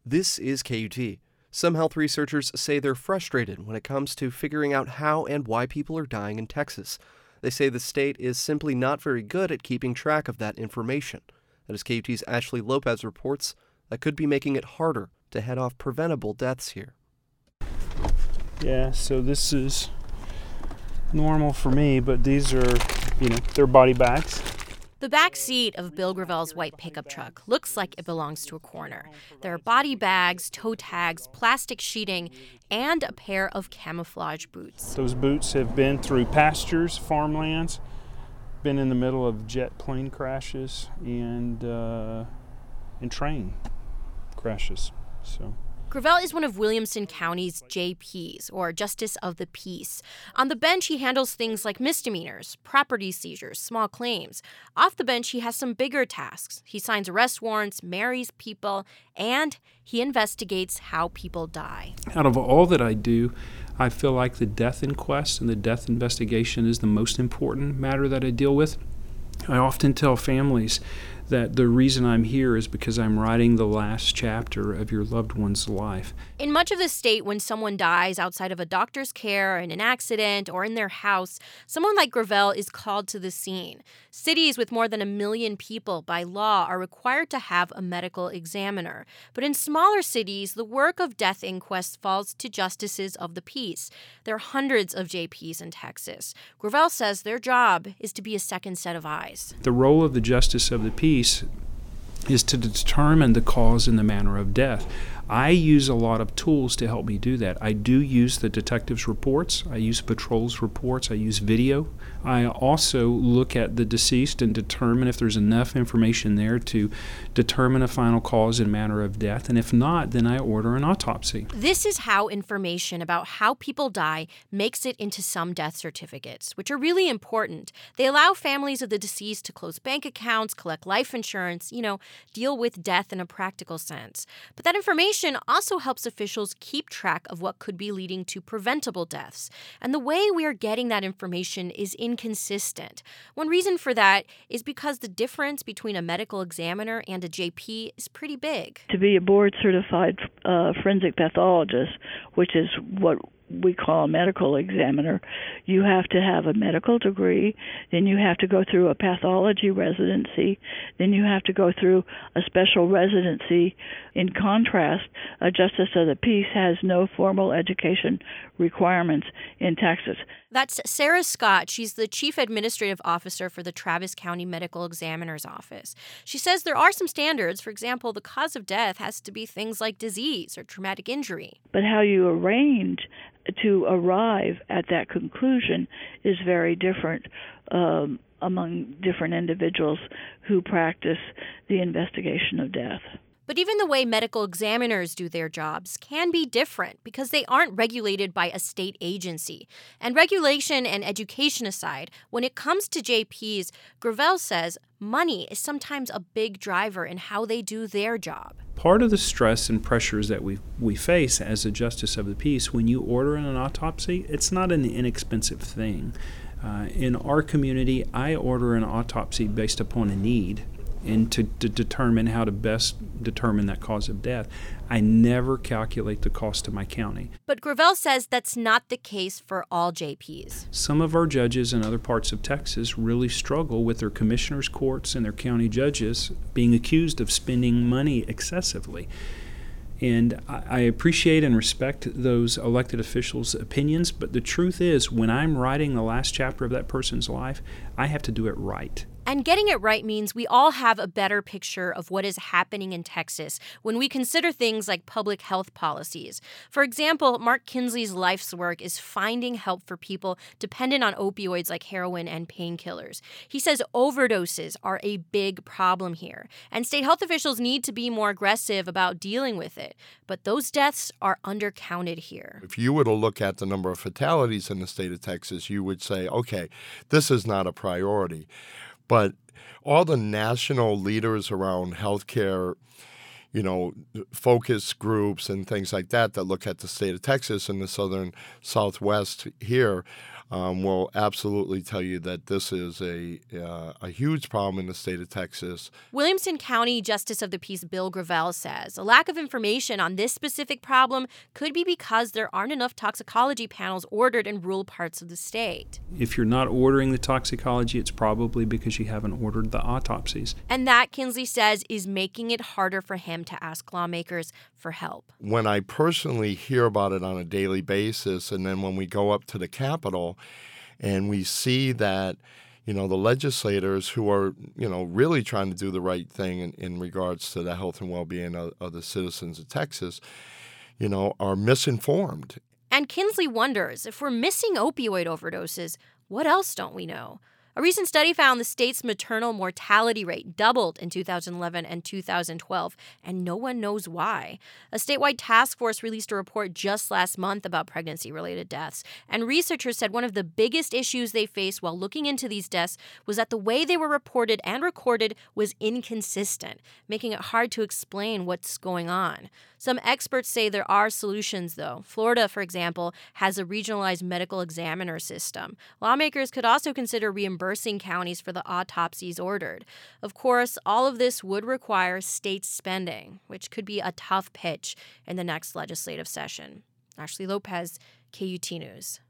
This is KUT. Some health researchers say they're frustrated when it comes to figuring out how and why people are dying in Texas. They say the state is simply not very good at keeping track of that information. And as KUT's Ashley Lopez reports, that could be making it harder to head off preventable deaths here. Yeah, so this is normal for me, but these are, they're body bags. The back seat of Bill Gravel's white pickup truck looks like it belongs to a coroner. There are body bags, toe tags, plastic sheeting, and a pair of camouflage boots. Those boots have been through pastures, farmlands, been in the middle of jet plane crashes and train crashes. Gravel is one of Williamson County's JPs, or Justice of the Peace. On the bench, he handles things like misdemeanors, property seizures, small claims. Off the bench, he has some bigger tasks. He signs arrest warrants, marries people, and he investigates how people die. Out of all that I do, I feel like the death inquest and the death investigation is the most important matter that I deal with. I often tell families that the reason I'm here is because I'm writing the last chapter of your loved one's life. In much of the state, when someone dies outside of a doctor's care, in an accident, or in their house, someone like Gravel is called to the scene. Cities with more than 1 million people by law are required to have a medical examiner. But in smaller cities, the work of death inquests falls to justices of the peace. There are hundreds of JPs in Texas. Gravel says their job is to be a second set of eyes. The role of the justice of the peace is to determine the cause and the manner of death. I use a lot of tools to help me do that. I do use the detectives' reports. I use patrols' reports. I use video. I also look at the deceased and determine if there's enough information there to determine a final cause and manner of death. And if not, then I order an autopsy. This is how information about how people die makes it into some death certificates, which are really important. They allow families of the deceased to close bank accounts, collect life insurance, deal with death in a practical sense. But that information also helps officials keep track of what could be leading to preventable deaths. And the way we are getting that information is inconsistent. One reason for that is because the difference between a medical examiner and a JP is pretty big. To be a board-certified forensic pathologist, which is what we call a medical examiner, you have to have a medical degree, then you have to go through a pathology residency, then you have to go through a special residency. In contrast, a Justice of the Peace has no formal education requirements in Texas. That's Sarah Scott. She's the Chief Administrative Officer for the Travis County Medical Examiner's Office. She says there are some standards. For example, the cause of death has to be things like disease or traumatic injury. But how you arrange to arrive at that conclusion is very different among different individuals who practice the investigation of death. But even the way medical examiners do their jobs can be different because they aren't regulated by a state agency. And regulation and education aside, when it comes to JPs, Gravel says money is sometimes a big driver in how they do their job. Part of the stress and pressures that we face as a justice of the peace, when you order an autopsy, it's not an inexpensive thing. In our community, I order an autopsy based upon a need and to determine how to best determine that cause of death. I never calculate the cost to my county. But Gravel says that's not the case for all JPs. Some of our judges in other parts of Texas really struggle with their commissioners' courts and their county judges being accused of spending money excessively. And I appreciate and respect those elected officials' opinions, but the truth is, when I'm writing the last chapter of that person's life, I have to do it right. And getting it right means we all have a better picture of what is happening in Texas when we consider things like public health policies. For example, Mark Kinsley's life's work is finding help for people dependent on opioids like heroin and painkillers. He says overdoses are a big problem here, and state health officials need to be more aggressive about dealing with it. But those deaths are undercounted here. If you were to look at the number of fatalities in the state of Texas, you would say, okay, this is not a priority. But all the national leaders around healthcare, focus groups and things like that look at the state of Texas and the southern southwest here will absolutely tell you that this is a huge problem in the state of Texas. Williamson County Justice of the Peace Bill Gravel says a lack of information on this specific problem could be because there aren't enough toxicology panels ordered in rural parts of the state. If you're not ordering the toxicology, it's probably because you haven't ordered the autopsies. And that, Kinsley says, is making it harder for him to ask lawmakers for help. When I personally hear about it on a daily basis, and then when we go up to the Capitol and we see that, the legislators who are, really trying to do the right thing in regards to the health and well-being of the citizens of Texas, are misinformed. And Kinsley wonders, if we're missing opioid overdoses, what else don't we know? A recent study found the state's maternal mortality rate doubled in 2011 and 2012, and no one knows why. A statewide task force released a report just last month about pregnancy-related deaths, and researchers said one of the biggest issues they faced while looking into these deaths was that the way they were reported and recorded was inconsistent, making it hard to explain what's going on. Some experts say there are solutions, though. Florida, for example, has a regionalized medical examiner system. Lawmakers could also consider reimbursing counties for the autopsies ordered. Of course, all of this would require state spending, which could be a tough pitch in the next legislative session. Ashley Lopez, KUT News.